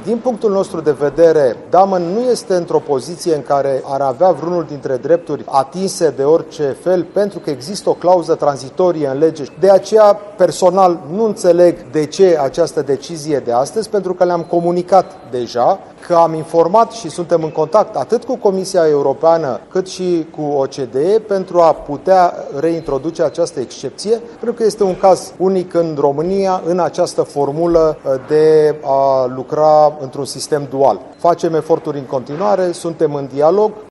Din punctul nostru de vedere, Damen nu este într-o poziție în care ar avea vreunul dintre drepturi atinse de orice fel, pentru că există o clauză tranzitorie în lege. De aceea, personal, nu înțeleg de ce această decizie de astăzi, pentru că le-am comunicat deja că am informat și suntem în contact atât cu Comisia Europeană cât și cu OCDE pentru a putea reintroduce această excepție, pentru că este un caz unic în România în această formulă de a lucra într-un sistem dual. Facem eforturi în continuare, suntem în dialog.